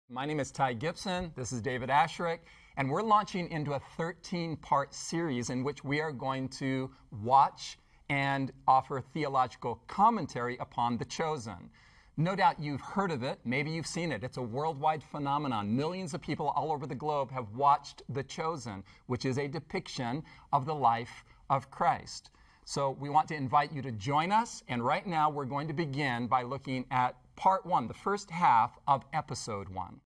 My name is Ty Gibson. This is David Asherick. And we're launching into a 13-part series in which we are going to watch and offer theological commentary upon The Chosen. No doubt you've heard of it. Maybe you've seen it. It's a worldwide phenomenon. Millions of people all over the globe have watched The Chosen, which is a depiction of the life of Christ. So we want to invite you to join us. And right now we're going to begin by looking at part one, the first half of episode 1.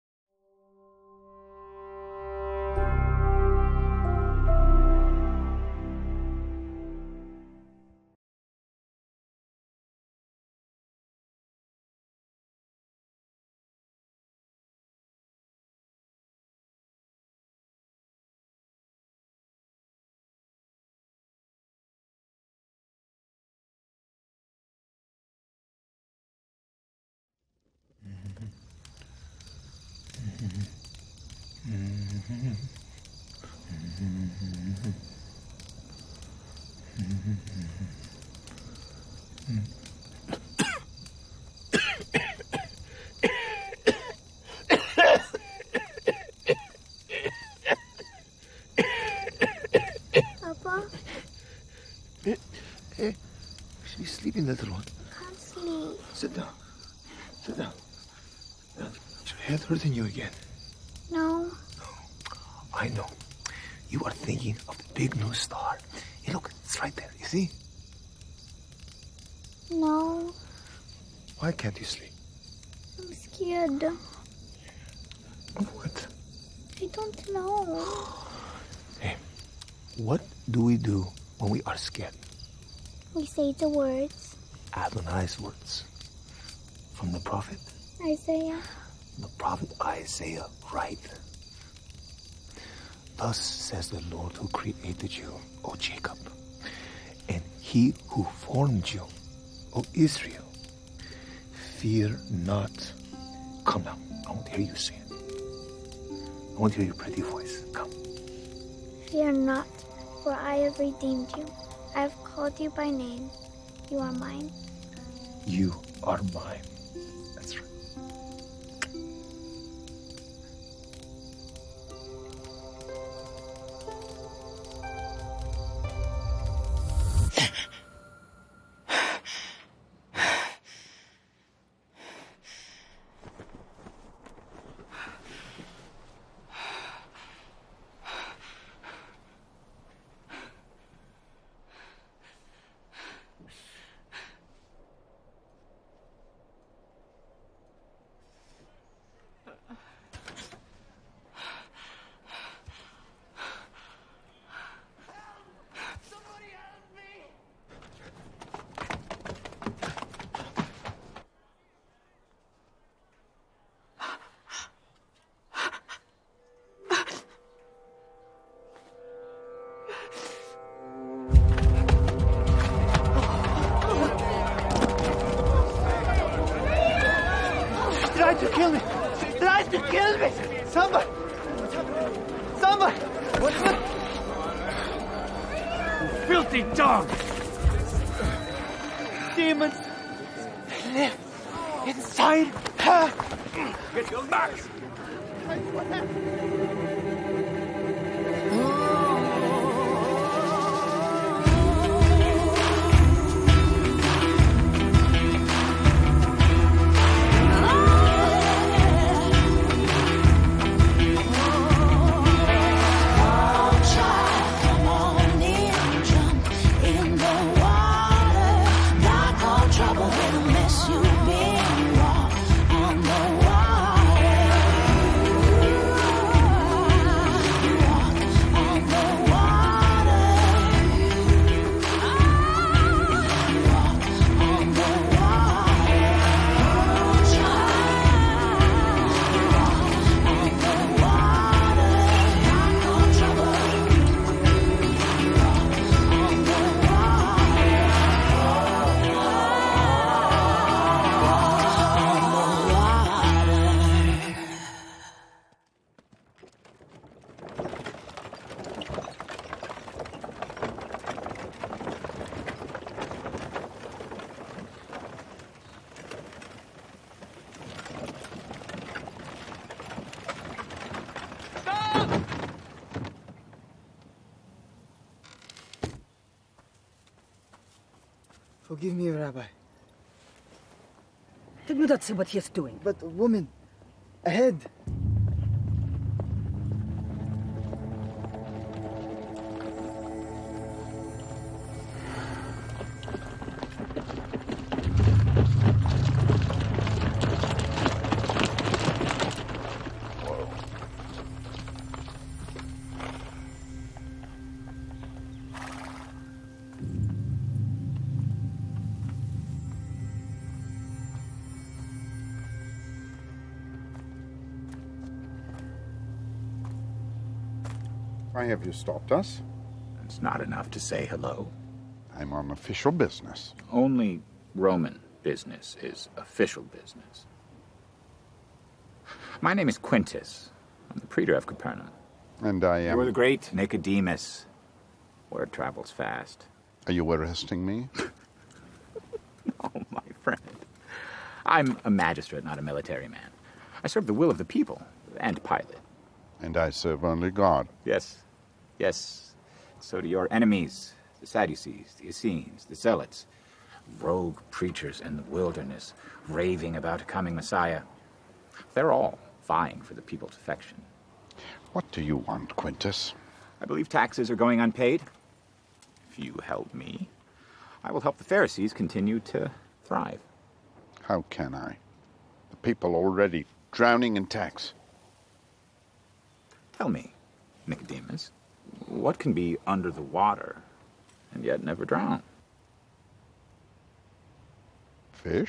Papa? Hey, she's sleeping, little one. Can't sleep. Sit down. Sit down. Is your head hurting you again? No. I know. You are thinking of the big new star. Hey, look, it's right there. You see? No. Why can't you sleep? I'm scared. Of what? I don't know. Hey, what do we do when we are scared? We say the words. Adonai's words. From the prophet? Isaiah. The prophet Isaiah, right? Thus says the Lord who created you, O Jacob, and he who formed you, O Israel. Fear not. Come now, I want to hear you say it. I want to hear your pretty voice. Come. Fear not, for I have redeemed you. I have called you by name. You are mine. You are mine. That's right. Tried to kill me! Tried to kill me! Somebody! Somebody! What's it? You filthy dog! Demons live inside her! Get your back! Trouble with a mess you've been wrong on the water. Forgive me, Rabbi. Did you not see what he is doing? But, woman, ahead. Why have you stopped us? It's not enough to say hello. I'm on official business. Only Roman business is official business. My name is Quintus. I'm the praetor of Capernaum. And I am... You're the great Nicodemus. Word travels fast. Are you arresting me? Oh, my friend. I'm a magistrate, not a military man. I serve the will of the people, and Pilate. And I serve only God. Yes. Yes. So do your enemies, the Sadducees, the Essenes, the Zealots, rogue preachers in the wilderness, raving about a coming Messiah. They're all vying for the people's affection. What do you want, Quintus? I believe taxes are going unpaid. If you help me, I will help the Pharisees continue to thrive. How can I? The people already drowning in tax. Tell me, Nicodemus, what can be under the water and yet never drown? Fish?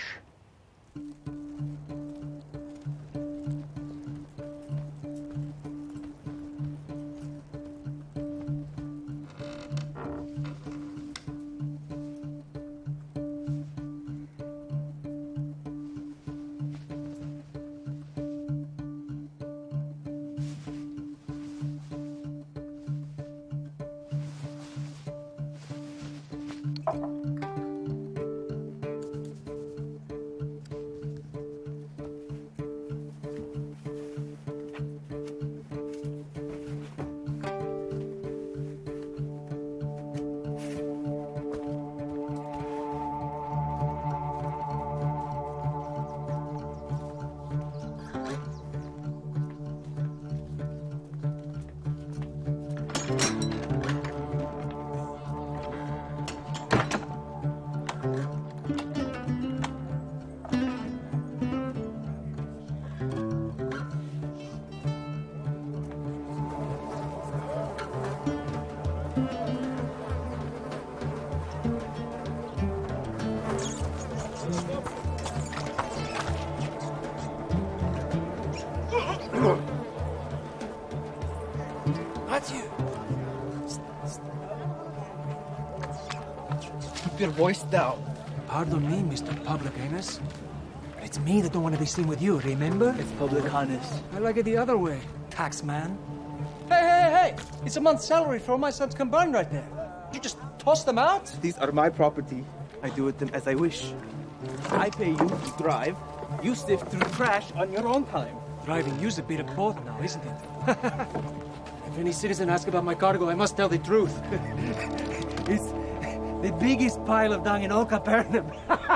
Keep your voice down. Pardon me, Mr. Publicanus. It's me that don't want to be seen with you, remember? It's Publicanus. I like it the other way, tax man. Hey! It's a month's salary for all my sons combined right there. You just toss them out? These are my property. I do with them as I wish. I pay you to drive. You sift through trash on your own time. Driving you's a bit of both now, isn't it? If any citizen asks about my cargo, I must tell the truth. It's the biggest pile of dung in all Capernaum.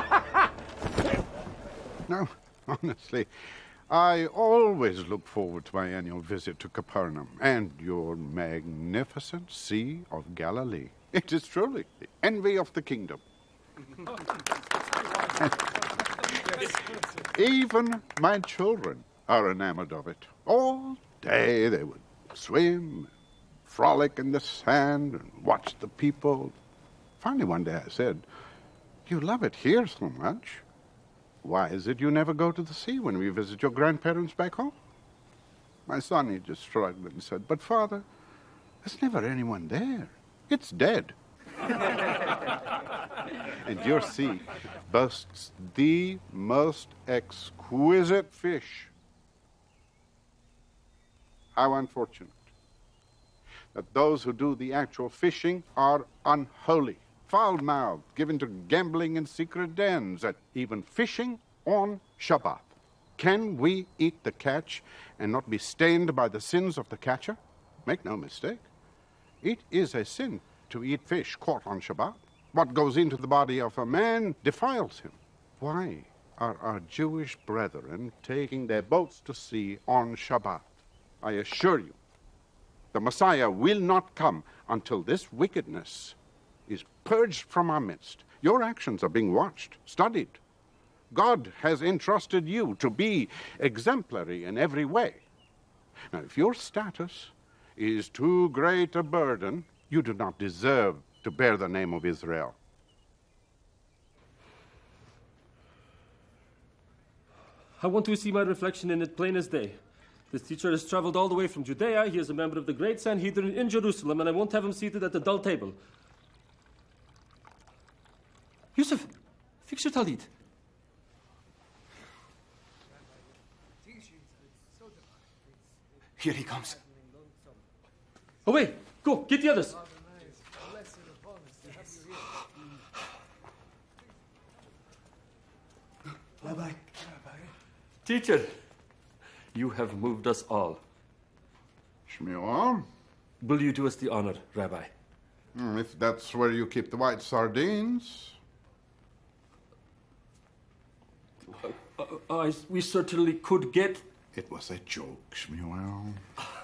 No, honestly, I always look forward to my annual visit to Capernaum and your magnificent Sea of Galilee. It is truly the envy of the kingdom. Even my children are enamored of it. All day they would swim, frolic in the sand, and watch the people. Finally, one day I said, "You love it here so much. Why is it you never go to the sea when we visit your grandparents back home?" My son, he just shrugged and said, "But Father, there's never anyone there. It's dead." And your sea boasts the most exquisite fish. How unfortunate that those who do the actual fishing are unholy, foul-mouthed, given to gambling in secret dens, and even fishing on Shabbat. Can we eat the catch and not be stained by the sins of the catcher? Make no mistake. It is a sin to eat fish caught on Shabbat. What goes into the body of a man defiles him. Why are our Jewish brethren taking their boats to sea on Shabbat? I assure you, the Messiah will not come until this wickedness is purged from our midst. Your actions are being watched, studied. God has entrusted you to be exemplary in every way. Now, if your status is too great a burden, you do not deserve to bear the name of Israel. I want to see my reflection in it plain as day. This teacher has traveled all the way from Judea. He is a member of the great Sanhedrin in Jerusalem, and I won't have him seated at the dull table. Yusuf, fix your talit. Here he comes. Away! Go, get the others. Rabbi. Teacher, you have moved us all. Shmuel, Will you do us the honor, Rabbi? if that's where you keep the white sardines. We certainly could get... It was a joke, Shmuel.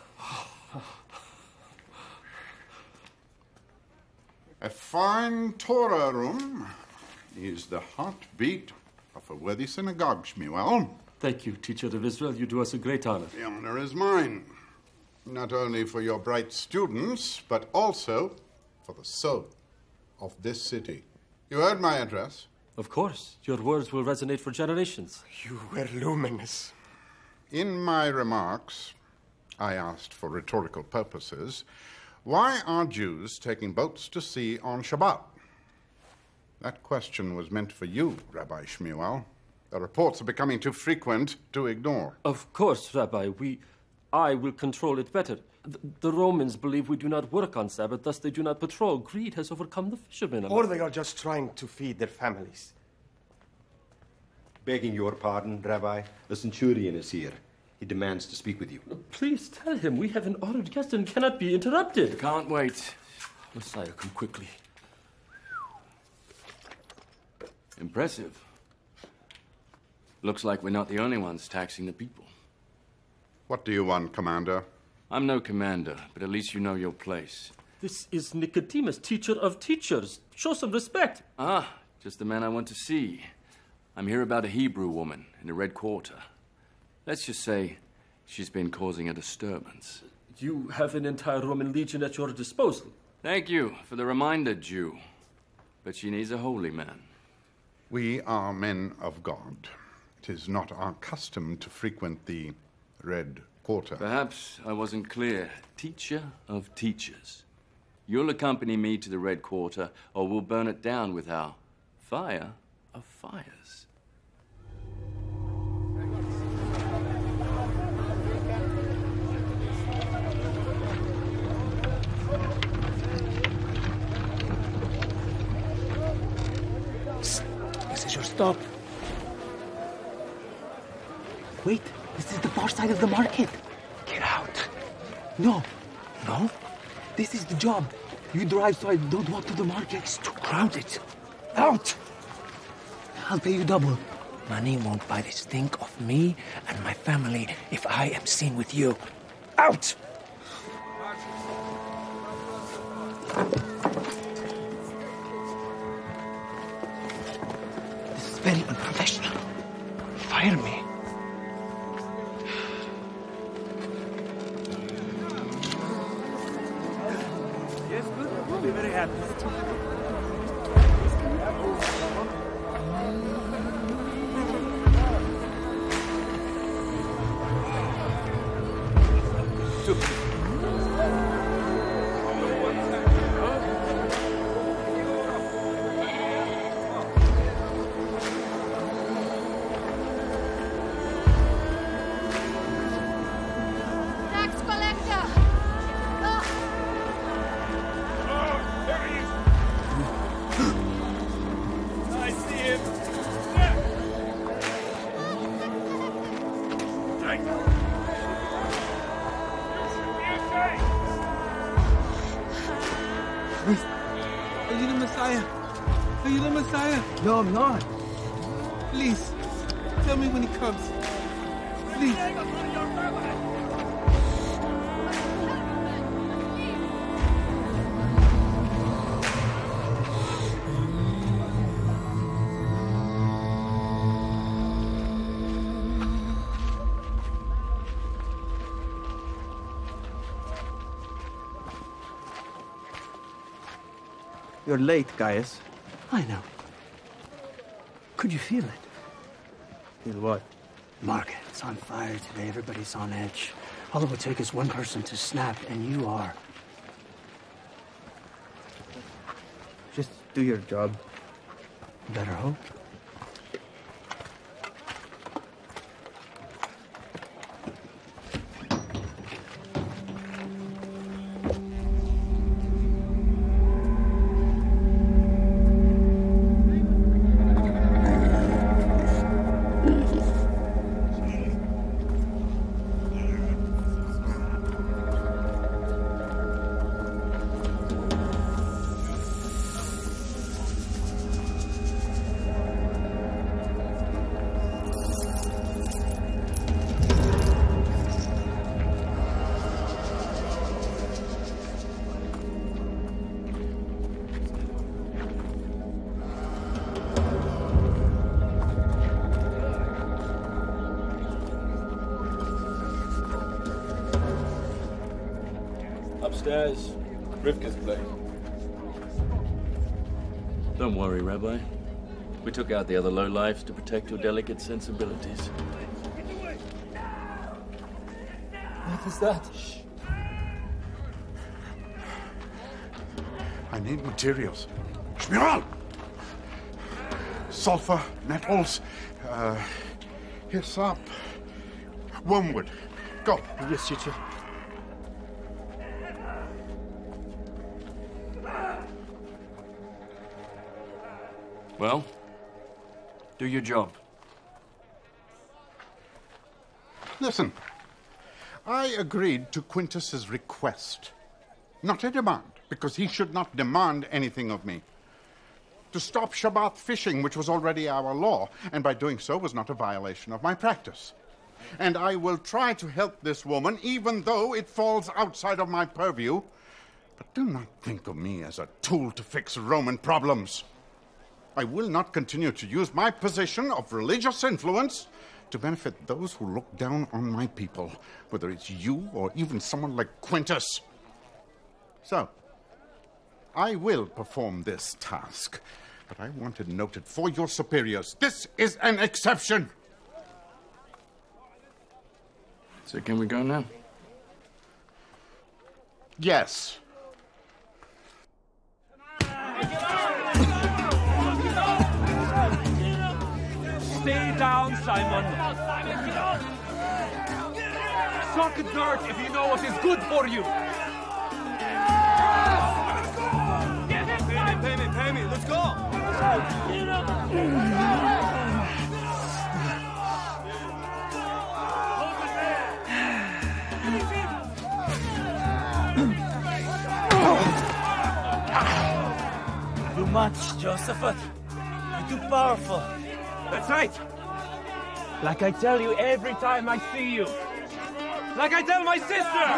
A fine Torah room is the heartbeat of a worthy synagogue, Shmuel. Thank you, teacher of Israel. You do us a great honor. The honor is mine, not only for your bright students, but also for the soul of this city. You heard my address. Of course. Your words will resonate for generations. You were luminous. In my remarks, I asked for rhetorical purposes, why are Jews taking boats to sea on Shabbat? That question was meant for you, Rabbi Shmuel. The reports are becoming too frequent to ignore. Of course, Rabbi. I will control it better. The Romans believe we do not work on Sabbath, thus they do not patrol. Greed has overcome the fishermen. Or they are just trying to feed their families. Begging your pardon, Rabbi, the centurion is here. He demands to speak with you. Please tell him we have an honored guest and cannot be interrupted. Can't wait. Messiah, come quickly. Impressive. Looks like we're not the only ones taxing the people. What do you want, Commander? I'm no commander, but at least you know your place. This is Nicodemus, teacher of teachers. Show some respect. Ah, just the man I want to see. I'm here about a Hebrew woman in the Red Quarter. Let's just say she's been causing a disturbance. You have an entire Roman legion at your disposal. Thank you for the reminder, Jew. But she needs a holy man. We are men of God. It is not our custom to frequent the Red Quarter. Perhaps I wasn't clear. Teacher of teachers. You'll accompany me to the Red Quarter, or we'll burn it down with our fire of fires. This is your stop. Wait, this is the far side of the market. Get out. No. No? This is the job. You drive so I don't walk to the market. It's too crowded. Out! I'll pay you double. Money won't buy this stink of me and my family if I am seen with you. Out! This is very unprofessional. Fire me. Yes, good. We'll be very happy. Tax collector! Oh. I see him. Are you the Messiah? Are you the Messiah? No, I'm not. Please, tell me when he comes. Please. You're late, Gaius. I know. Could you feel it? Feel what? Market's on fire today. Everybody's on edge. All it would take is one person to snap, and you are. Just do your job. Better hope. Upstairs, Rivka's place. Don't worry, Rabbi. We took out the other lowlifes to protect your delicate sensibilities. What is that? Shh. I need materials. Shmiral! Sulfur, nettles, hyssop, wormwood. Go. Yes, teacher. Well, do your job. Listen, I agreed to Quintus's request. Not a demand, because he should not demand anything of me. To stop Shabbat fishing, which was already our law, and by doing so was not a violation of my practice. And I will try to help this woman, even though it falls outside of my purview. But do not think of me as a tool to fix Roman problems. I will not continue to use my position of religious influence to benefit those who look down on my people, whether it's you or even someone like Quintus. So, I will perform this task, but I want it noted for your superiors. This is an exception. So can we go now? Yes. Stay down, Simon. Suck dirt if you know what is good for you. Pay me. Let's go. Too much, Josephat. You're too powerful. That's right. Like I tell you every time I see you. Like I tell my sister.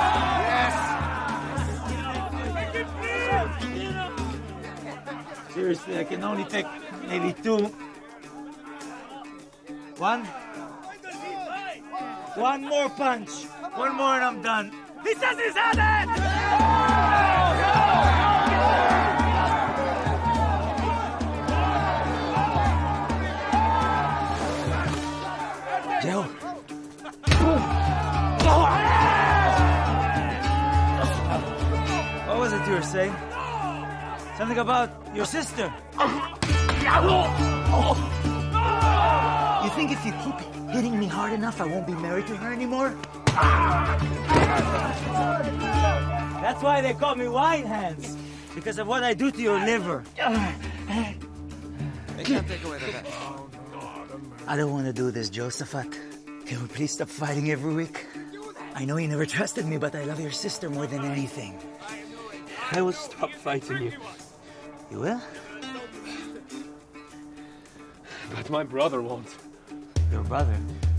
Yes. Seriously, I can only take maybe two. One more punch. One more and I'm done. He says he's had it! Joe. What was it you were saying? Something about your sister. You think if you keep hitting me hard enough, I won't be married to her anymore? That's why they call me wine hands. Because of what I do to your liver. They can't take away that. I don't want to do this, Josephat. Can we please stop fighting every week? I know you never trusted me, but I love your sister more than anything. I will stop fighting you. You will? But my brother won't. Your brother?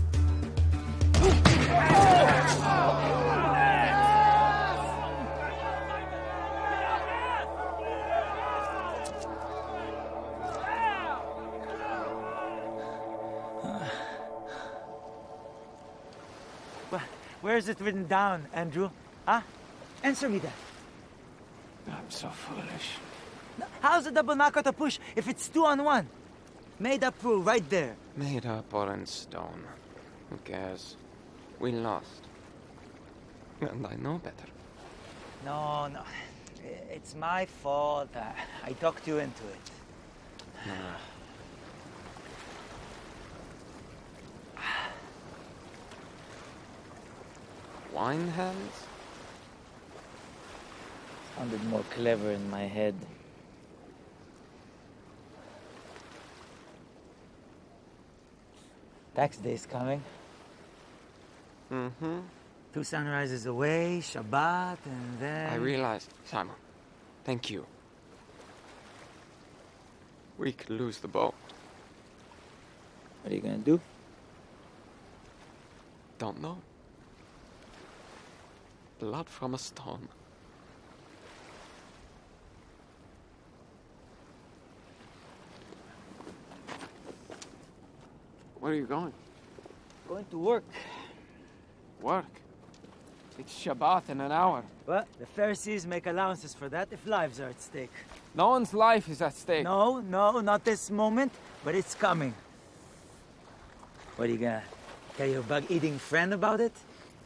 Where is it written down, Andrew? Huh? Answer me that. I'm so foolish. How's a double knockout a push if it's 2-on-1? Made up rule right there. Made up or in stone. Who cares? We lost. And I know better. No. It's my fault. I talked you into it. Wine hands? Sounded more clever in my head. Tax day's coming. Mm-hmm. 2 sunrises away, Shabbat, and then... I realized, Simon. Thank you. We could lose the boat. What are you gonna do? Don't know. Blood from a stone. Where are you going? Going to work. Work? It's Shabbat in an hour. Well, the Pharisees make allowances for that if lives are at stake. No one's life is at stake. No, not this moment, but it's coming. What are you gonna tell your bug-eating friend about it?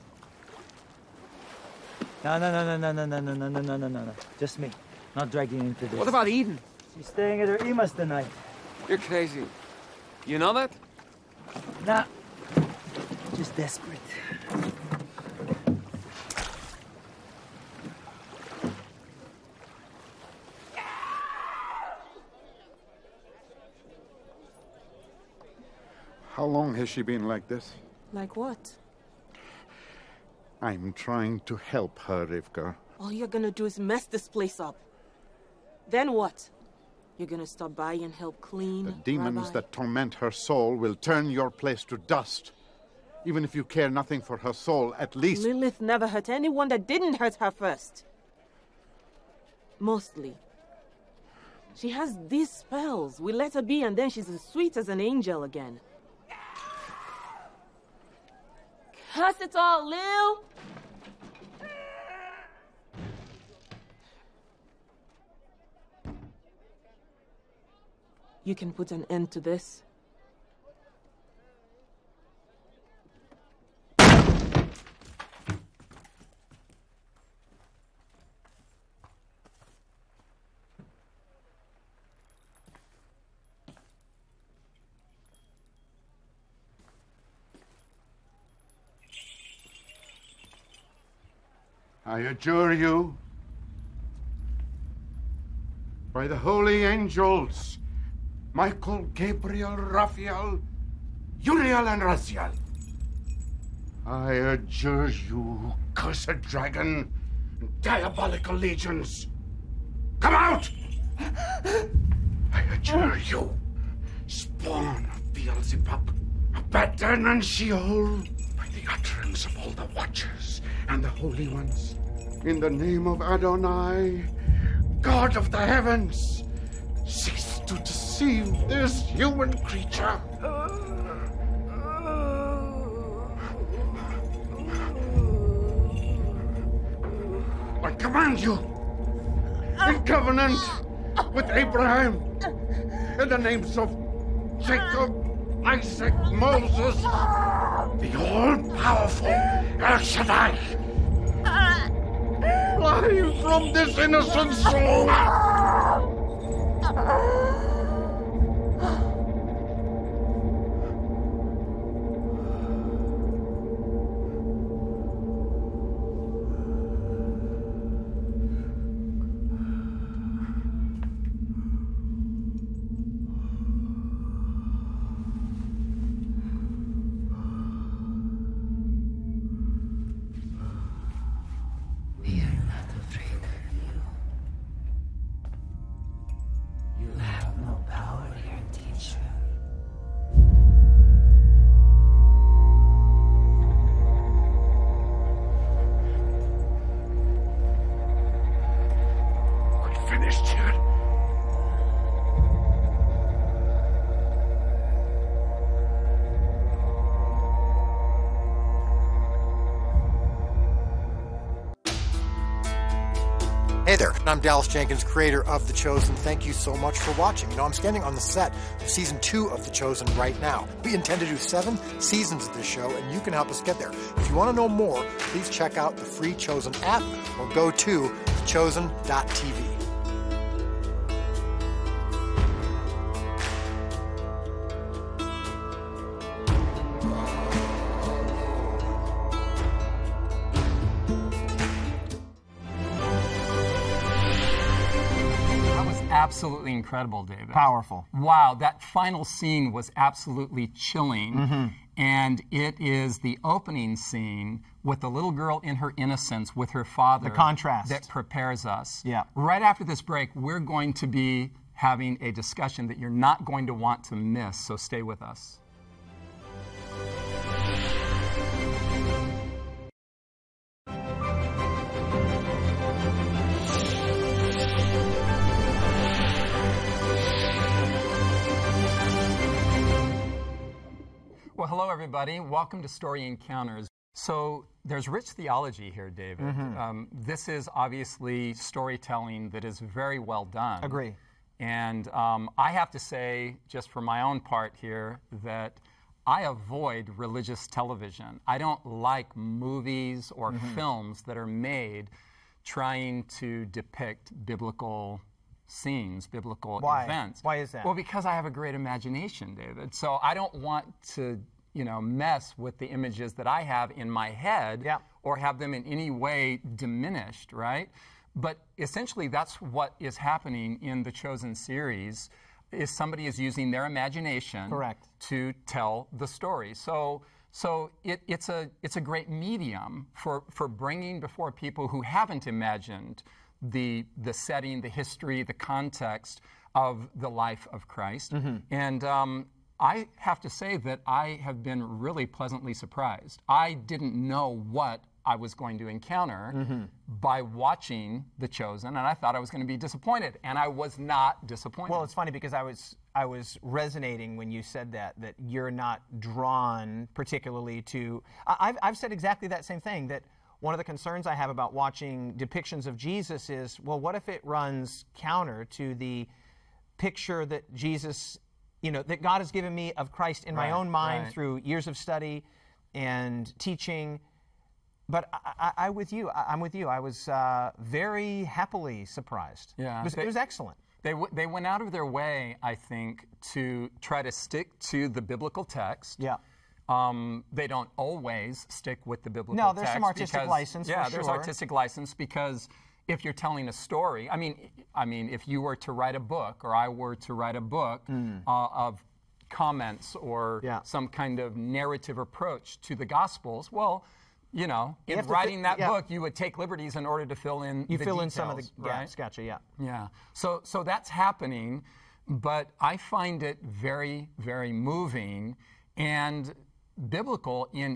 No. Just me. Not dragging you into this. What about Eden? She's staying at her Ima's tonight. You're crazy. You know that? Nah. Just desperate. How long has she been like this? Like what? I'm trying to help her, Rivka. All you're gonna do is mess this place up. Then what? You're gonna stop by and help clean? The demons Rabbi? that torment her soul will turn your place to dust. Even if you care nothing for her soul, at least... Lilith never hurt anyone that didn't hurt her first. Mostly. She has these spells. We let her be and then she's as sweet as an angel again. Curse it all, Lil! You can put an end to this. I adjure you, by the holy angels, Michael, Gabriel, Raphael, Uriel, and Raziel, I adjure you, cursed dragon, and diabolical legions, come out! I adjure you, spawn of Beelzebub, Abaddon, and Sheol, by the utterance of all the watchers and the holy ones, in the name of Adonai, God of the heavens, cease to deceive this human creature. I command you, in covenant with Abraham, in the names of Jacob, Isaac, Moses, the all-powerful El Shaddai, fly from this innocent soul! You have Hey there, I'm Dallas Jenkins, creator of The Chosen. Thank you so much for watching. You know, I'm standing on the set of season 2 of The Chosen right now. We intend to do 7 seasons of this show, and you can help us get there. If you want to know more, please check out the free Chosen app or go to thechosen.tv. Absolutely incredible, David. Powerful. Wow, that final scene was absolutely chilling. Mm-hmm. And it is the opening scene with the little girl in her innocence with her father. The contrast. That prepares us. Yeah. Right after this break, we're going to be having a discussion that you're not going to want to miss, so stay with us. Well, hello, everybody. Welcome to Story Encounters. So there's rich theology here, David. Mm-hmm. This is obviously storytelling that is very well done. Agree. And I have to say, just for my own part here, that I avoid religious television. I don't like movies or films that are made trying to depict biblical scenes, biblical events. Why is that? Well, because I have a great imagination, David. So I don't want to, mess with the images that I have in my head or have them in any way diminished, right? But essentially, that's what is happening in the Chosen series. Is somebody is using their imagination to tell the story. So it's a great medium for bringing before people who haven't imagined the setting, the history, the context of the life of Christ. And I have to say that I have been really pleasantly surprised. I didn't know what I was going to encounter by watching The Chosen, and I thought I was going to be disappointed, and I was not disappointed. Well, it's funny because I was resonating when you said that you're not drawn particularly to... I've said exactly that same thing, that one of the concerns I have about watching depictions of Jesus is, well, what if it runs counter to the picture that Jesus, that God has given me of Christ in my own mind through years of study and teaching. But I'm with you. I was very happily surprised. Yeah, it was excellent. They went out of their way, I think, to try to stick to the biblical text. Yeah. They don't always stick with the biblical text. No, there's some artistic license. Yeah, for there's sure. artistic license because if you're telling a story, I mean, if you were to write a book, or I were to write a book of comments or some kind of narrative approach to the Gospels, well, in writing that book, you would take liberties in order to fill in the details, in some of the right? Gotcha, yeah. Yeah. So that's happening, but I find it very, very moving and biblical in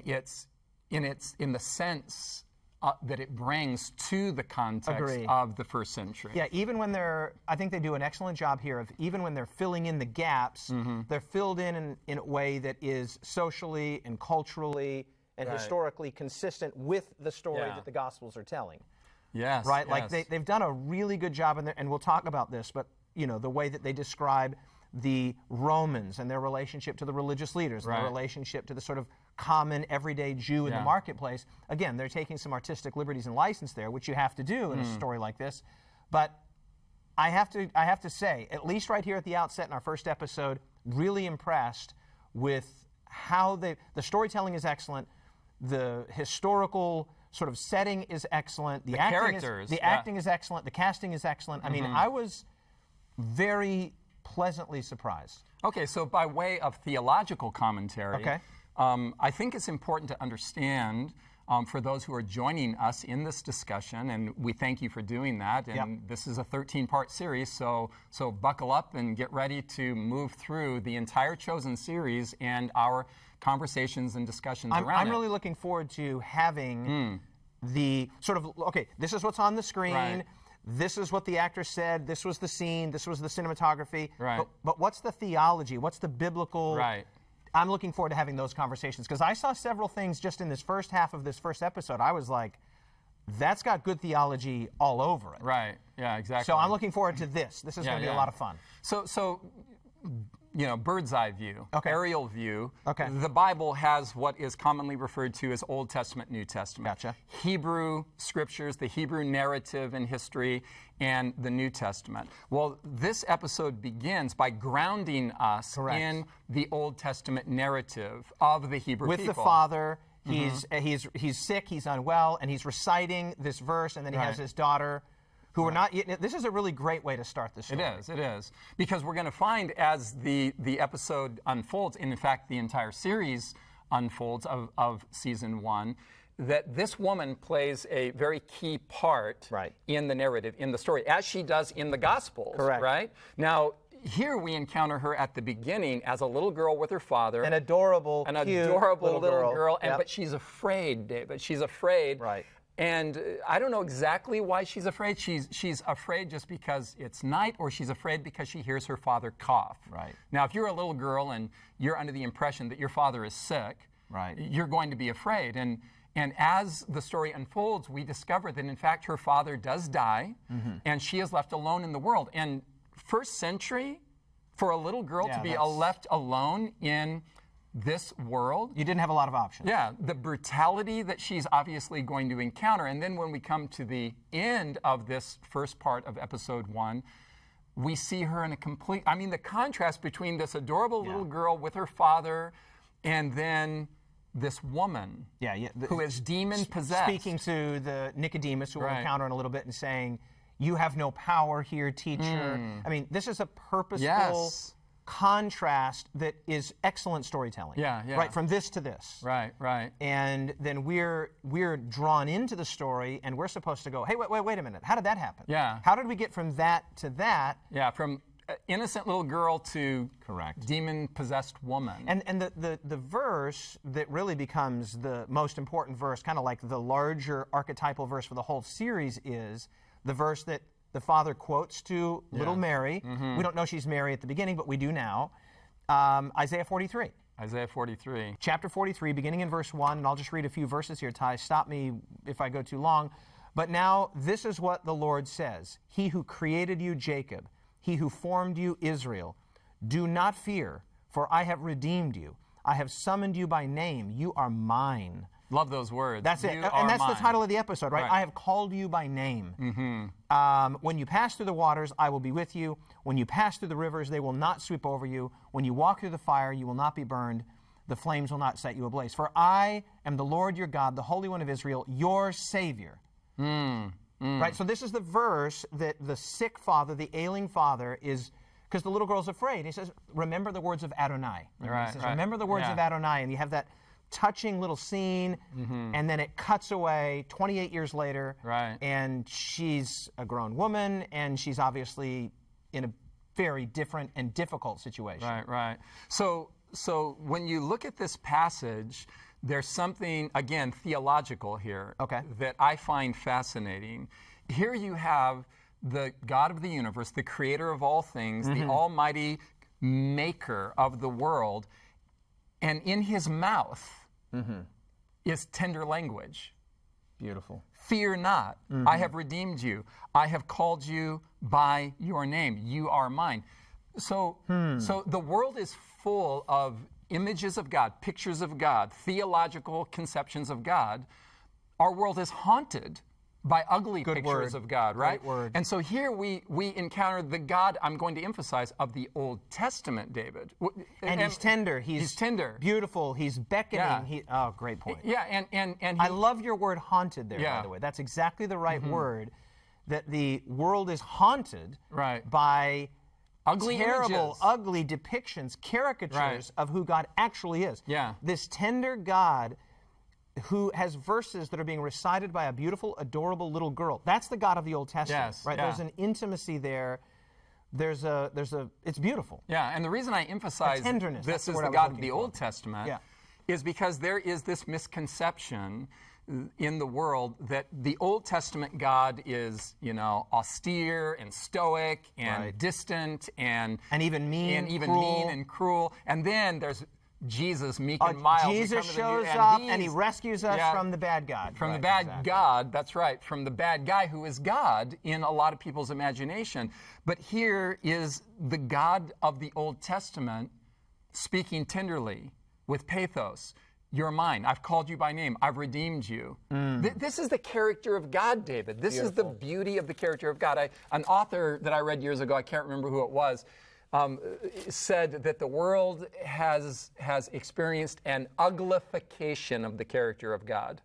the sense that it brings to the context of the first century. Yeah, even when I think they do an excellent job here of even when they're filling in the gaps, they're filled in a way that is socially and culturally and historically consistent with the story that the Gospels are telling. Yes. Right? Like they've done a really good job in there, and we'll talk about this, but the way that they describe the Romans and their relationship to the religious leaders, and their relationship to the sort of common everyday Jew in the marketplace. Again, they're taking some artistic liberties and license there, which you have to do in a story like this. But I have to say, at least right here at the outset in our first episode, really impressed with how the storytelling is excellent, the historical sort of setting is excellent, the acting is excellent, the casting is excellent. I mean, I was very pleasantly surprised. Okay, so by way of theological commentary, I think it's important to understand for those who are joining us in this discussion, and we thank you for doing that. And this is a 13-part series, so buckle up and get ready to move through the entire Chosen series and our conversations and discussions around it. I'm really looking forward to having the sort of, this is what's on the screen. Right. This is what the actor said. This was the scene. This was the cinematography. Right. But what's the theology? What's the biblical? Right. I'm looking forward to having those conversations because I saw several things just in this first half of this first episode. I was like, that's got good theology all over it. Right. Yeah, exactly. So I'm looking forward to this. This is going to be a lot of fun. So bird's eye view, aerial view. Okay. The Bible has what is commonly referred to as Old Testament, New Testament. Gotcha. Hebrew scriptures, the Hebrew narrative in history, and the New Testament. Well, this episode begins by grounding us in the Old Testament narrative of the Hebrew people. With the father, he's sick, he's unwell, and he's reciting this verse, and then he has his daughter, who are not yet. This is a really great way to start the story. It is. Because we're going to find as the episode unfolds, and in fact the entire series unfolds of season 1, that this woman plays a very key part in the narrative, in the story, as she does in the Gospels. Correct. Right? Now, here we encounter her at the beginning as a little girl with her father. An adorable, cute little girl. Yep. But she's afraid, David. She's afraid. Right. And I don't know exactly why she's afraid. She's afraid just because it's night, or she's afraid because she hears her father cough. Right. Now, if you're a little girl and you're under the impression that your father is sick, you're going to be afraid. And as the story unfolds, we discover that, in fact, her father does die, and she is left alone in the world. And first century, for a little girl to be left alone in this world, you didn't have a lot of options. Yeah, the brutality that she's obviously going to encounter. And then when we come to the end of this first part of episode 1, we see her in a complete, the contrast between this adorable little girl with her father and then this woman who is demon-possessed. Speaking to the Nicodemus, who we'll encounter in a little bit, and saying, "You have no power here, teacher." This is a purposeful contrast that is excellent storytelling. Right, from this to this. Right. And then we're drawn into the story, and we're supposed to go, hey, wait a minute. How did that happen? Yeah. How did we get from that to that? Yeah, from innocent little girl to demon-possessed woman. And the verse that really becomes the most important verse, kind of like the larger archetypal verse for the whole series, is the verse that the father quotes to little Mary. We don't know she's Mary at the beginning, but we do now. Isaiah 43. Isaiah 43. Chapter 43, beginning in verse 1, and I'll just read a few verses here, Ty. Stop me if I go too long. But now this is what the Lord says. He who created you, Jacob, he who formed you, Israel, do not fear, for I have redeemed you. I have summoned you by name. You are mine. Love those words. That's it. And that's the title of the episode, right? I have called you by name. When you pass through the waters, I will be with you. When you pass through the rivers, they will not sweep over you. When you walk through the fire, you will not be burned. The flames will not set you ablaze. For I am the Lord your God, the Holy One of Israel, your Savior. Right? So this is the verse that the sick father, the ailing father, is... Because the little girl's afraid. He says, remember the words of Adonai. He says, remember the words of Adonai. And you have that touching little scene, and then it cuts away 28 years later, and she's a grown woman, and she's obviously in a very different and difficult situation. Right. So when you look at this passage, there's something, again, theological here that I find fascinating. Here you have the God of the universe, the creator of all things, the almighty maker of the world, and in his mouth is tender language. Beautiful. Fear not, I have redeemed you. I have called you by your name. You are mine. So the world is full of images of God, pictures of God, theological conceptions of God. Our world is haunted by ugly pictures of God, right? Great word. And so here we encounter the God, I'm going to emphasize, of the Old Testament, David. And he's tender. He's tender. Beautiful. He's beckoning. Yeah. Great point. Yeah, and I love your word haunted there, by the way. That's exactly the right word, that the world is haunted by ugly terrible, images. ugly depictions, caricatures of who God actually is. Yeah. This tender God who has verses that are being recited by a beautiful, adorable little girl. That's the God of the Old Testament, right? There's an intimacy there. It's beautiful. Yeah, and the reason I emphasize tenderness, this is the God of the Old Testament is because there is this misconception in the world that the Old Testament God is, austere and stoic and distant and even mean, and cruel. And then there's Jesus, meek and mild. Jesus shows up and he rescues us from the bad God. From the bad God, that's right. From the bad guy who is God in a lot of people's imagination. But here is the God of the Old Testament speaking tenderly with pathos. You're mine. I've called you by name. I've redeemed you. This is the character of God, David. This is the beauty of the character of God. An author that I read years ago, I can't remember who it was, said that the world has experienced an uglification of the character of God.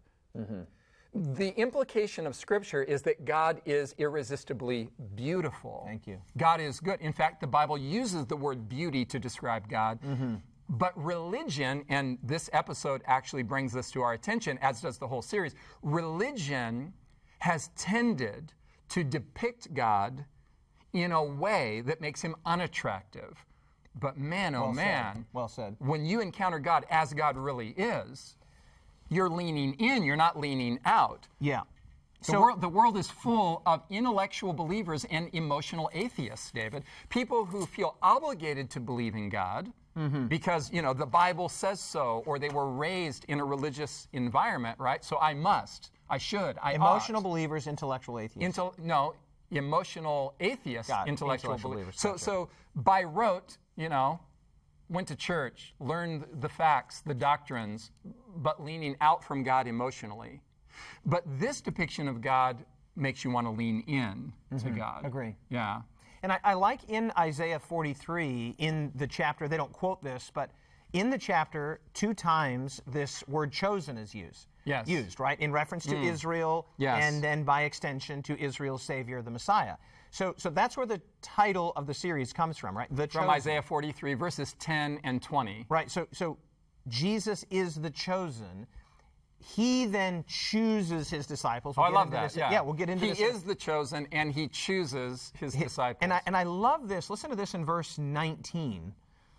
The implication of Scripture is that God is irresistibly beautiful. Thank you. God is good. In fact, the Bible uses the word beauty to describe God. But religion, and this episode actually brings this to our attention, as does the whole series, religion has tended to depict God in a way that makes him unattractive. But man, oh man, well said. When you encounter God as God really is, you're leaning in, you're not leaning out. Yeah. The world is full of intellectual believers and emotional atheists, David. People who feel obligated to believe in God because, the Bible says so, or they were raised in a religious environment, right? So I must, I should, I Emotional ought. believers, intellectual atheists. Emotional atheists, intellectual believers. Gotcha. So by rote, went to church, learned the facts, the doctrines, but leaning out from God emotionally. But this depiction of God makes you want to lean in to God. Agree. Yeah. And I like in Isaiah 43, in the chapter, they don't quote this, but in the chapter, 2 times this word chosen is used. Yes. Used, right? In reference to Israel, and then by extension to Israel's Savior, the Messiah. So that's where the title of the series comes from, right? From Isaiah 43, verses 10 and 20. Right. So Jesus is the chosen. He then chooses his disciples. I love that. Yeah, we'll get into this. He is the chosen, and he chooses his disciples. And I love this. Listen to this in verse 19.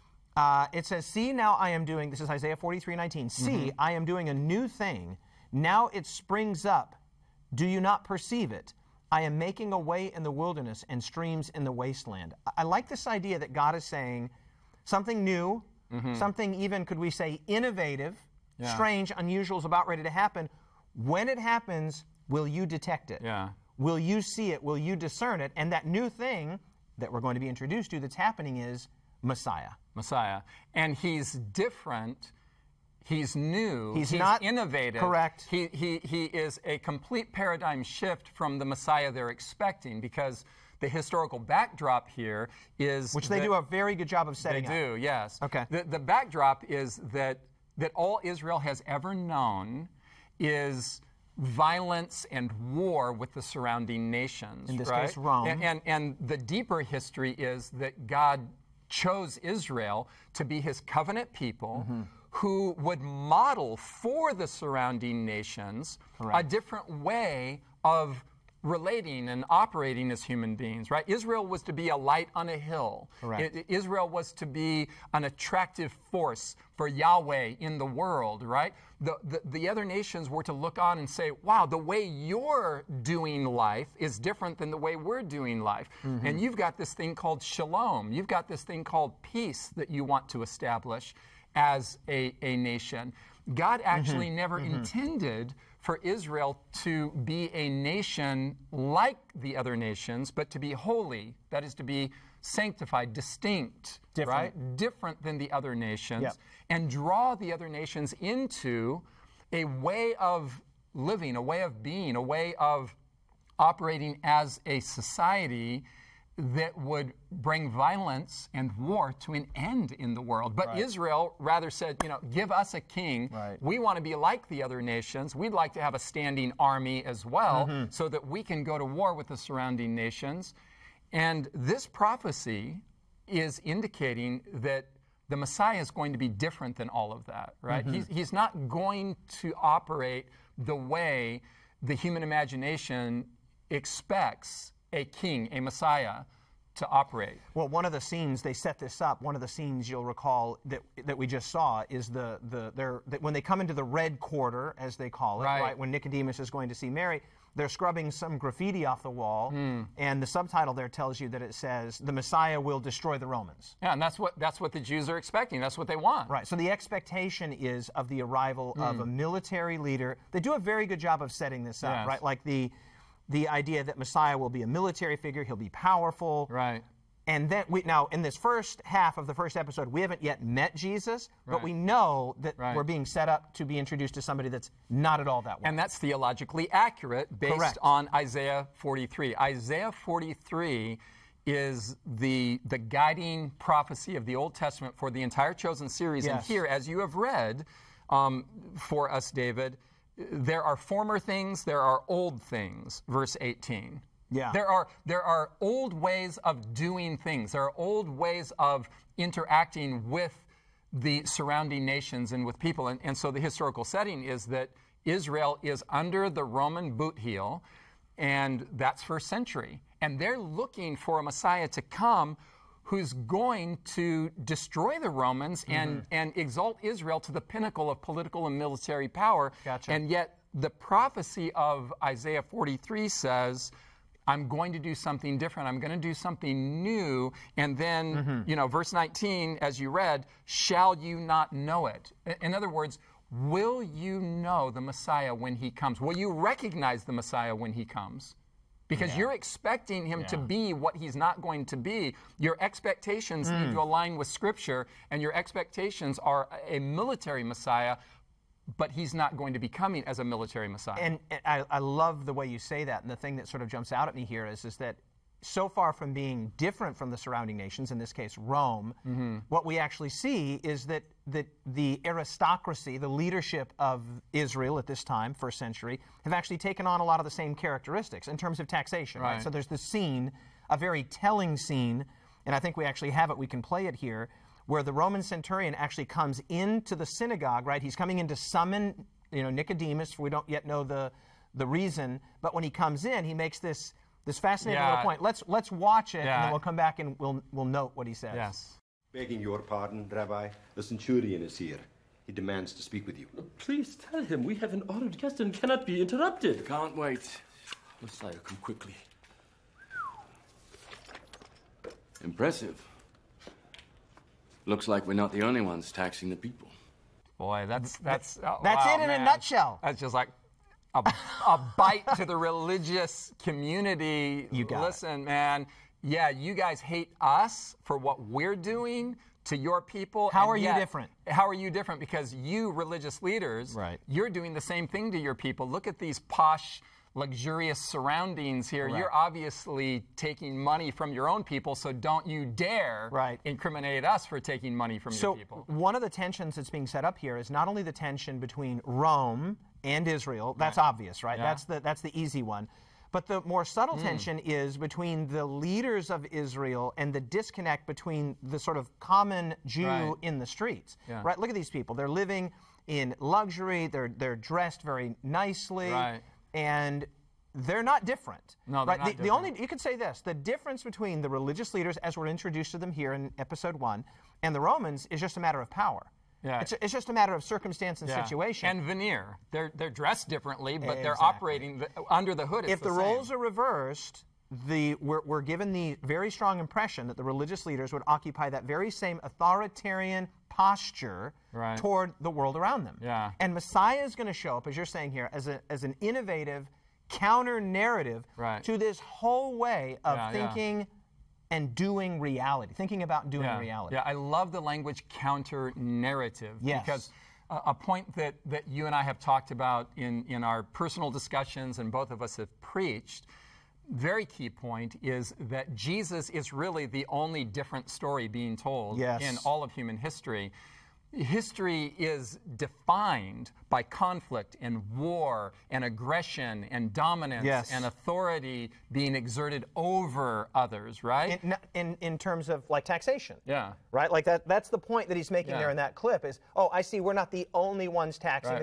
It says, "See, now I am doing," this is Isaiah 43:19. "See, I am doing a new thing. Now it springs up. Do you not perceive it? I am making a way in the wilderness and streams in the wasteland." I like this idea that God is saying something new, something even, could we say, innovative, strange, unusual is about ready to happen. When it happens, will you detect it? Yeah. Will you see it? Will you discern it? And that new thing that we're going to be introduced to that's happening is Messiah. And he's different. He's new. He's not innovative. Correct. He is a complete paradigm shift from the Messiah they're expecting, because the historical backdrop here is... Which they do a very good job of setting up. They do, yes. Okay. The backdrop is that all Israel has ever known is violence and war with the surrounding nations. In this right? case, Rome. And the deeper history is that God chose Israel to be his covenant people who would model for the surrounding nations a different way of relating and operating as human beings, right? Israel was to be a light on a hill. Israel was to be an attractive force for Yahweh in the world, right? The other nations were to look on and say, wow, the way you're doing life is different than the way we're doing life. And you've got this thing called shalom. You've got this thing called peace that you want to establish as a nation. God actually never intended for Israel to be a nation like the other nations, but to be holy, that is to be sanctified, distinct, right? Different than the other nations, and draw the other nations into a way of living, a way of being, a way of operating as a society that would bring violence and war to an end in the world. But Israel rather said, give us a king. We want to be like the other nations. We'd like to have a standing army as well, so that we can go to war with the surrounding nations. And this prophecy is indicating that the Messiah is going to be different than all of that, right? He's not going to operate the way the human imagination expects a king, a Messiah, to operate. Well, one of the scenes, they set this up, one of the scenes you'll recall that we just saw is when they come into the red quarter, as they call it, right? When Nicodemus is going to see Mary, they're scrubbing some graffiti off the wall, and the subtitle there tells you that it says, "The Messiah will destroy the Romans." Yeah, and that's what the Jews are expecting. That's what they want. Right, so the expectation is of the arrival of a military leader. They do a very good job of setting this up, right? Like the idea that Messiah will be a military figure, he'll be powerful. Right. And then now in this first half of the first episode, we haven't yet met Jesus, but we know that we're being set up to be introduced to somebody that's not at all that way. And that's theologically accurate based on Isaiah 43. Isaiah 43 is the guiding prophecy of the Old Testament for the entire Chosen series. Yes. And here, as you have read for us, David, there are former things, there are old things, verse 18. Yeah. There are old ways of doing things. There are old ways of interacting with the surrounding nations and with people. And so the historical setting is that Israel is under the Roman boot heel, and that's first century. And they're looking for a Messiah to come who's going to destroy the Romans and exalt Israel to the pinnacle of political and military power. Gotcha. And yet the prophecy of Isaiah 43 says, I'm going to do something different. I'm going to do something new. And then, verse 19, as you read, shall you not know it? In other words, will you know the Messiah when he comes? Will you recognize the Messiah when he comes? Because you're expecting him to be what he's not going to be. Your expectations need to align with Scripture, and your expectations are a military Messiah, but he's not going to be coming as a military Messiah. And I love the way you say that. And the thing that sort of jumps out at me here is that so far from being different from the surrounding nations, in this case Rome, what we actually see is that the aristocracy, the leadership of Israel at this time, first century, have actually taken on a lot of the same characteristics in terms of taxation. Right? So there's this scene, a very telling scene, and I think we actually have it, we can play it here, where the Roman centurion actually comes into the synagogue, right? He's coming in to summon, Nicodemus. We don't yet know the reason, but when he comes in, he makes this fascinating little point. Let's watch it, and then we'll come back and we'll note what he says. Yes. Begging your pardon, Rabbi, the centurion is here. He demands to speak with you. Please tell him we have an honored guest and cannot be interrupted. Can't wait. Messiah, come quickly. Impressive. Looks like we're not the only ones taxing the people. Boy, that's it in a nutshell. That's just like a bite to the religious community. You got Listen, man. Yeah, you guys hate us for what we're doing to your people. How are you different? How are you different? Because you religious leaders, you're doing the same thing to your people. Look at these posh, luxurious surroundings here. Right. You're obviously taking money from your own people, so don't you dare incriminate us for taking money from your people. So one of the tensions that's being set up here is not only the tension between Rome and Israel. That's obvious, right? Yeah. That's the easy one. But the more subtle tension is between the leaders of Israel and the disconnect between the sort of common Jew in the streets. Yeah. Right? Look at these people. They're living in luxury. They're dressed very nicely. And they're not different. No, they're not different. The only, you could say this, the difference between the religious leaders, as we're introduced to them here in episode 1, and the Romans is just a matter of power. Yeah. It's just a matter of circumstance and situation. And veneer. They're dressed differently, but they're operating under the hood. If the roles are reversed, we're given the very strong impression that the religious leaders would occupy that very same authoritarian posture toward the world around them. Yeah. And Messiah is going to show up, as you're saying here, as an innovative counter-narrative to this whole way of thinking and doing reality, thinking about doing reality. Yeah, I love the language counter-narrative. Yes. Because a point that you and I have talked about in our personal discussions, and both of us have preached, very key point is that Jesus is really the only different story being told in all of human history. History is defined by conflict and war and aggression and dominance and authority being exerted over others, right? In terms of like taxation. Yeah. Right? Like that's the point that he's making there in that clip is, I see we're not the only ones taxing the people.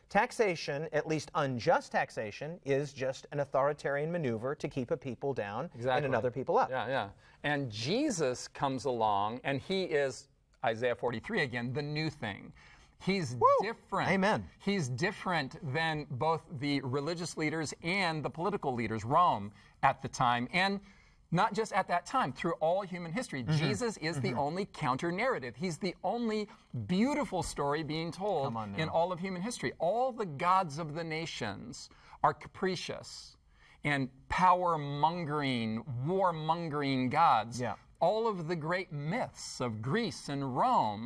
taxation, at least unjust taxation, is just an authoritarian maneuver to keep a people down and another people up. Yeah, yeah. And Jesus comes along, and he is, Isaiah 43 again, the new thing. He's different. Amen. He's different than both the religious leaders and the political leaders, Rome at the time, and not just at that time, through all human history. Jesus is the only counter-narrative. He's the only beautiful story being told in all of human history. All the gods of the nations are capricious and power-mongering, war-mongering gods. Yeah. All of the great myths of Greece and Rome,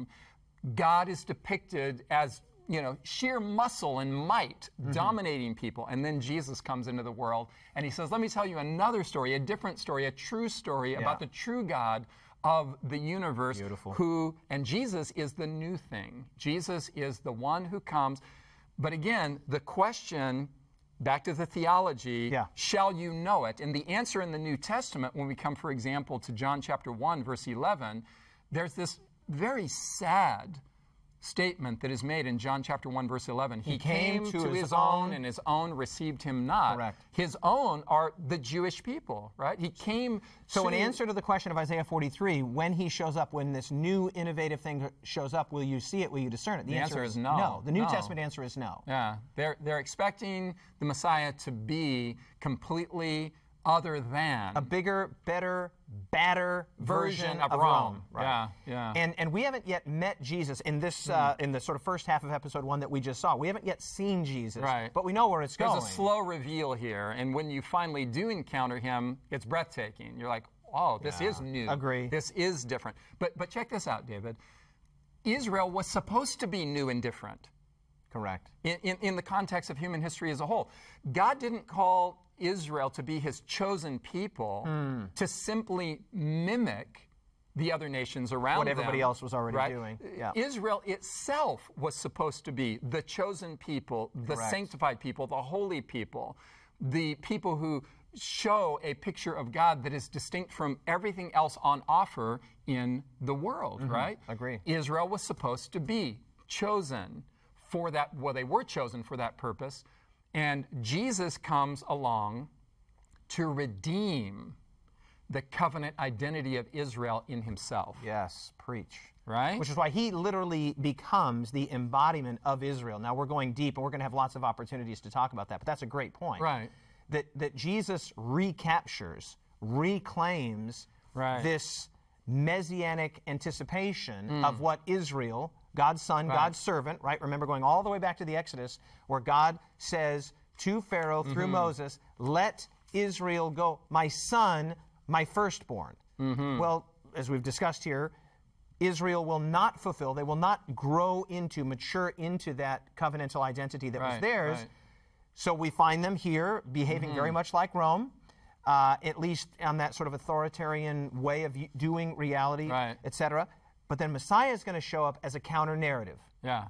God is depicted as, sheer muscle and might dominating people. And then Jesus comes into the world and he says, let me tell you another story, a different story, a true story about the true God of the universe. Beautiful. And Jesus is the new thing. Jesus is the one who comes. But again, the question, back to the theology, shall you know it? And the answer in the New Testament, when we come, for example, to John chapter 1, verse 11, there's this very sad statement that is made in John chapter 1, verse 11. He came to his own, and his own received him not. Correct. His own are the Jewish people, right? He came So in answer to the question of Isaiah 43, when he shows up, when this new innovative thing shows up, will you see it, will you discern it? The answer is no. No. The New Testament answer is no. Yeah. They're expecting the Messiah to be completely other than a bigger, better, badder version of Rome. Right. Yeah. And we haven't yet met Jesus in this in the sort of first half of episode 1 that we just saw. We haven't yet seen Jesus, but we know where it's going. There's a slow reveal here, and when you finally do encounter him, it's breathtaking. You're like, oh, this is new. Agree. This is different. But check this out, David. Israel was supposed to be new and different. Correct. In the context of human history as a whole. God didn't call Israel to be his chosen people to simply mimic the other nations around what everybody else was already doing. Yeah. Israel itself was supposed to be the chosen people, the sanctified people, the holy people, the people who show a picture of God that is distinct from everything else on offer in the world, right? Agree. Israel was supposed to be chosen for that, well, they were chosen for that purpose. And Jesus comes along to redeem the covenant identity of Israel in himself. Yes, preach. Right? Which is why he literally becomes the embodiment of Israel. Now, we're going deep, and we're going to have lots of opportunities to talk about that, but that's a great point. Right. That Jesus recaptures, reclaims this messianic anticipation of what Israel, God's son, God's servant, right? Remember going all the way back to the Exodus, where God says to Pharaoh through Moses, let Israel go, my son, my firstborn. Well, as we've discussed here, Israel will not fulfill, they will not grow into, mature into that covenantal identity that was theirs. So we find them here behaving very much like Rome, at least on that sort of authoritarian way of doing reality, etc. But then Messiah is going to show up as a counter-narrative.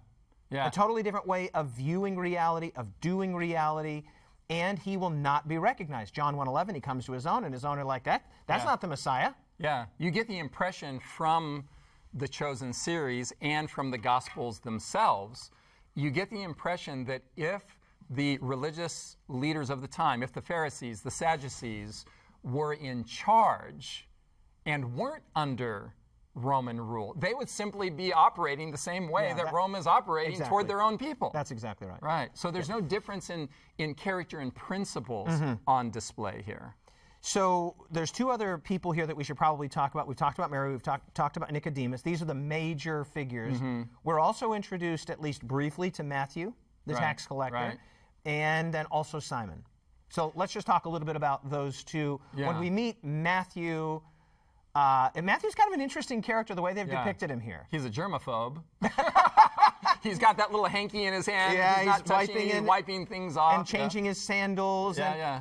A totally different way of viewing reality, of doing reality, and he will not be recognized. John 1:11, he comes to his own, and his own are like, that's not the Messiah. Yeah, you get the impression from the Chosen series and from the Gospels themselves, you get the impression that if the religious leaders of the time, if the Pharisees, the Sadducees, were in charge and weren't under Roman rule, they would simply be operating the same way that Rome is operating toward their own people. That's exactly right. Right. So there's no difference in character and principles on display here. So there's two other people here that we should probably talk about. We've talked about Mary, we've talked about Nicodemus. These are the major figures. We're also introduced, at least briefly, to Matthew, the tax collector, and then also Simon. So let's just talk a little bit about those two. When we meet Matthew, and Matthew's kind of an interesting character, the way they've depicted him here. He's a germaphobe. He's got that little hanky in his hand. Yeah, he's not touching, he's wiping things off. And changing his sandals.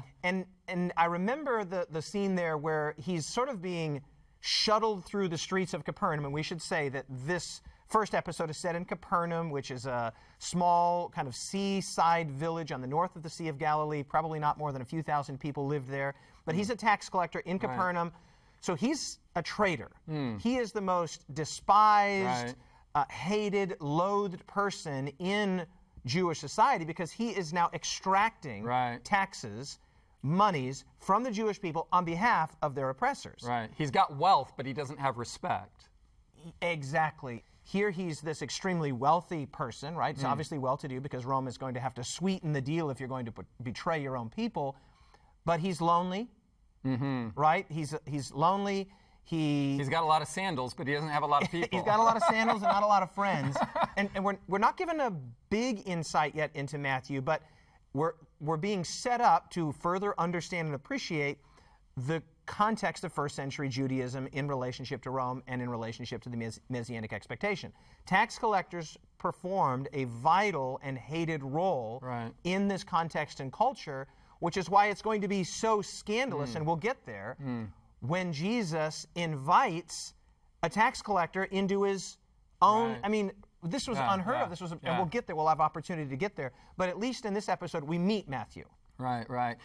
And I remember the scene there where he's sort of being shuttled through the streets of Capernaum. And we should say that this first episode is set in Capernaum, which is a small kind of seaside village on the north of the Sea of Galilee. Probably not more than a few thousand people lived there. But he's a tax collector in Capernaum. So he's a traitor. He is the most despised, hated, loathed person in Jewish society because he is now extracting taxes, monies from the Jewish people on behalf of their oppressors. Right. He's got wealth, but he doesn't have respect. Exactly. Here he's this extremely wealthy person, right? He's obviously well-to-do because Rome is going to have to sweeten the deal if you're going to betray your own people. But he's lonely, right? He's lonely. He's got a lot of sandals, but he doesn't have a lot of people. He's got a lot of sandals and not a lot of friends. And we're not given a big insight yet into Matthew, but we're being set up to further understand and appreciate the context of first century Judaism in relationship to Rome and in relationship to the Messianic expectation. Tax collectors performed a vital and hated role in this context and culture, which is why it's going to be so scandalous, and we'll get there, when Jesus invites a tax collector into his own, I mean, this was unheard of. This was, and we'll get there. We'll have opportunity to get there. But at least in this episode, we meet Matthew. Right.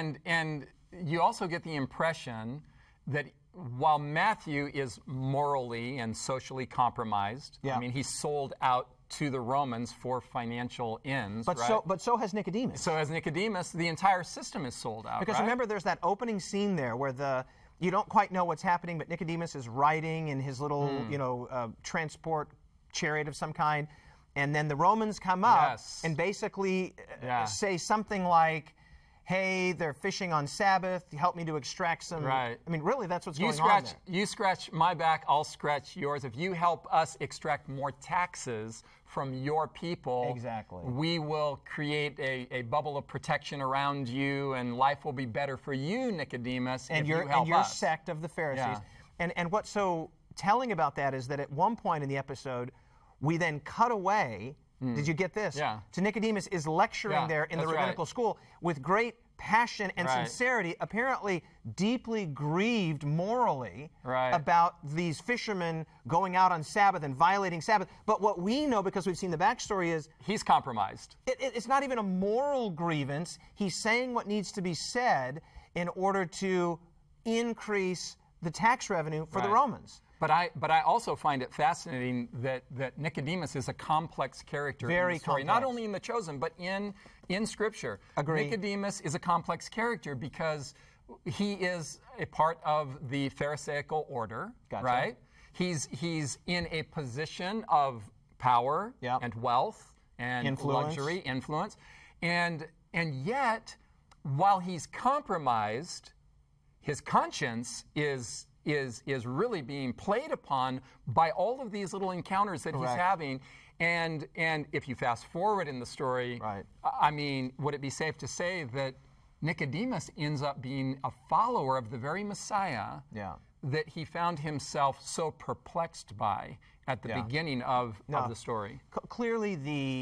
And you also get the impression that while Matthew is morally and socially compromised, I mean, he's sold out to the Romans for financial ends. But so has Nicodemus. So has Nicodemus. The entire system is sold out. Because remember, there's that opening scene there where you don't quite know what's happening, but Nicodemus is riding in his little transport chariot of some kind, and then the Romans come up and basically say something like, hey, they're fishing on Sabbath, help me to extract some... I mean, really, that's what's going on there. You scratch my back, I'll scratch yours. If you help us extract more taxes from your people, we will create a bubble of protection around you, and life will be better for you, Nicodemus, if you help us. And your sect of the Pharisees. And what's so telling about that is that at one point in the episode, we then cut away, did you get this? To Nicodemus is lecturing there in the rabbinical school with great passion and sincerity, apparently deeply grieved morally about these fishermen going out on Sabbath and violating Sabbath. But what we know, because we've seen the backstory, is he's compromised. It's not even a moral grievance. He's saying what needs to be said in order to increase the tax revenue for the Romans. But I also find it fascinating that Nicodemus is a complex character in the story, not only in The Chosen, but in Scripture. Nicodemus is a complex character because he is a part of the Pharisaical order, right? He's in a position of power and wealth and luxury, influence, and yet, while he's compromised, his conscience is really being played upon by all of these little encounters that he's having. And if you fast forward in the story, I mean, would it be safe to say that Nicodemus ends up being a follower of the very Messiah that he found himself so perplexed by at the beginning of the story? Clearly,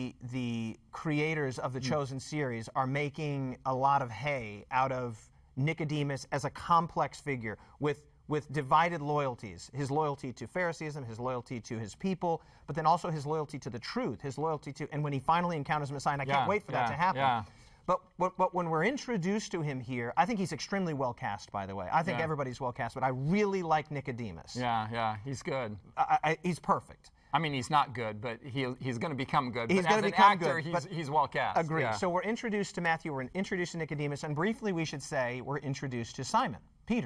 the creators of the Chosen series are making a lot of hay out of Nicodemus as a complex figure with divided loyalties. His loyalty to Phariseeism, his loyalty to his people, but then also his loyalty to the truth, his loyalty to, and when he finally encounters Messiah, and I can't wait for that to happen. But when we're introduced to him here, I think he's extremely well cast, by the way. I think everybody's well cast, but I really like Nicodemus. He's good. He's perfect. I mean, he's not good, but he's going to become good. He's going to become good. He's well cast. Agreed. So we're introduced to Matthew, we're introduced to Nicodemus, and briefly we should say we're introduced to Simon, Peter.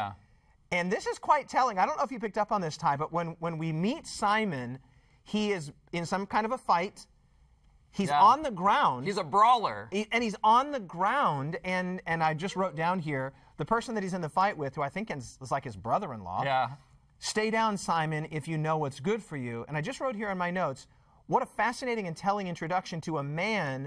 And this is quite telling. I don't know if you picked up on this, Ty, but when we meet Simon, he is in some kind of a fight. He's on the ground. He's a brawler. And he's on the ground, and I just wrote down here, the person that he's in the fight with, who I think is like his brother-in-law, stay down, Simon, if you know what's good for you. And I just wrote here in my notes, what a fascinating and telling introduction to a man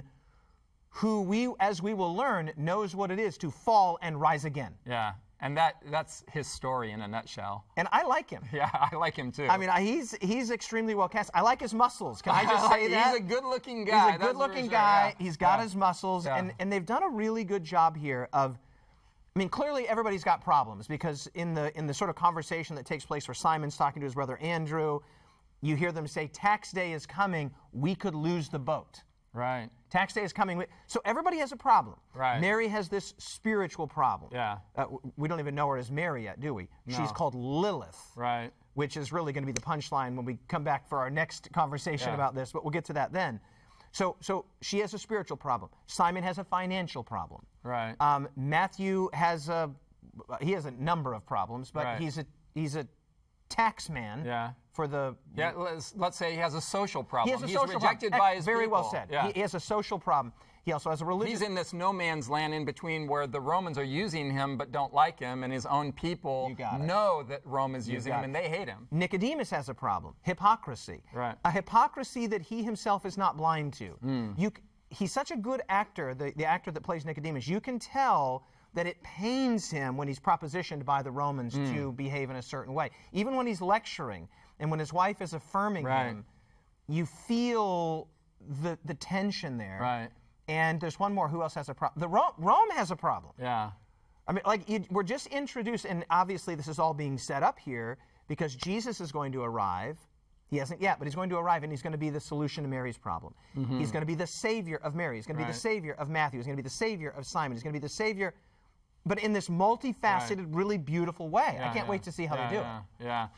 who, as we will learn, knows what it is to fall and rise again. And that's his story in a nutshell. And I like him. I like him too. I mean, he's extremely well cast. I like his muscles. Can I just say that? He's a good-looking guy. He's a good-looking guy. He's got his muscles. And they've done a really good job here of, I mean, clearly everybody's got problems because in the sort of conversation that takes place where Simon's talking to his brother Andrew, you hear them say, tax day is coming, we could lose the boat. Tax day is coming. So everybody has a problem. Mary has this spiritual problem. We don't even know her as Mary yet, do we? No. She's called Lilith. Which is really going to be the punchline when we come back for our next conversation about this, but we'll get to that then. So she has a spiritual problem. Simon has a financial problem. Right. Matthew has a number of problems, but Right. he's a tax man. Yeah. For the let's say he has a social problem. He has a He's social rejected problem. by his Very people. well said. Yeah. He has a social problem. He also has a religious. He's in this no man's land in between where the Romans are using him but don't like him, and his own people know that Rome is using him and they hate him. Nicodemus has a problem. Hypocrisy. Right. A hypocrisy that he himself is not blind to. He's such a good actor, the actor that plays Nicodemus. You can tell that it pains him when he's propositioned by the Romans to behave in a certain way. Even when he's lecturing and when his wife is affirming him, you feel the tension there. Right. And there's one more. Who else has a problem? Rome has a problem. Yeah. I mean, we're just introduced, and obviously this is all being set up here because Jesus is going to arrive. He hasn't yet, but he's going to arrive, and he's going to be the solution to Mary's problem. He's going to be the savior of Mary. He's going to be the savior of Matthew. He's going to be the savior of Simon. He's going to be the savior, but in this multifaceted, really beautiful way. I can't wait to see how they do it. Yeah.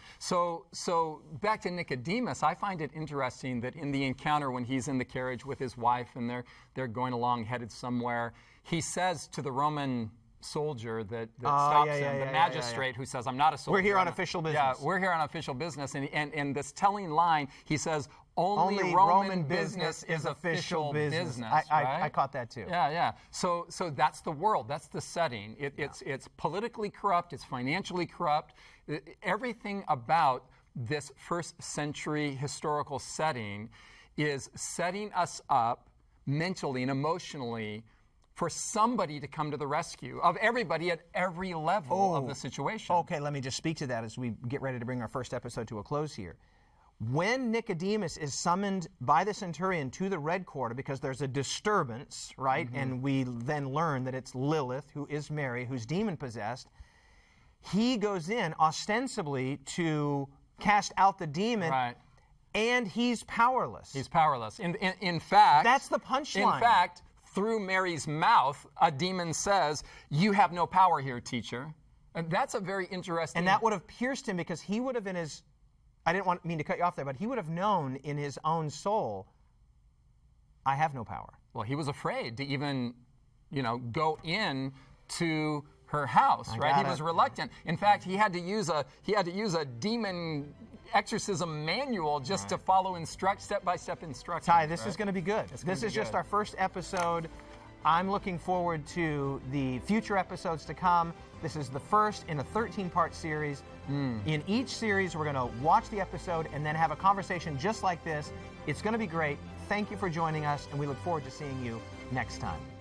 So back to Nicodemus, I find it interesting that in the encounter when he's in the carriage with his wife and they're going along headed somewhere, he says to the Roman soldier that stops him, the magistrate who says, "I'm not a soldier. We're here on official business." Yeah, we're here on official business. And this telling line, he says, only Roman business is official business. I caught that too. Yeah. So that's the world. That's the setting. It's politically corrupt. It's financially corrupt. Everything about this first century historical setting is setting us up mentally and emotionally for somebody to come to the rescue of everybody at every level of the situation. Okay, let me just speak to that as we get ready to bring our first episode to a close here. When Nicodemus is summoned by the centurion to the Red Quarter because there's a disturbance, right? And we then learn that it's Lilith, who is Mary, who's demon-possessed. He goes in ostensibly to cast out the demon, and he's powerless. He's powerless. In fact... That's the punchline. In fact, through Mary's mouth, a demon says, "You have no power here, teacher." And that's a very interesting... And that would have pierced him because he would have in his... I didn't mean to cut you off there, but he would have known in his own soul, I have no power. Well, he was afraid to even, go in to her house, right? He was reluctant. In fact, he had to use a demon exorcism manual just to follow step-by-step instructions. Ty, this is going to be good. This is just our first episode. I'm looking forward to the future episodes to come. This is the first in a 13-part series. In each series, we're going to watch the episode and then have a conversation just like this. It's going to be great. Thank you for joining us, and we look forward to seeing you next time.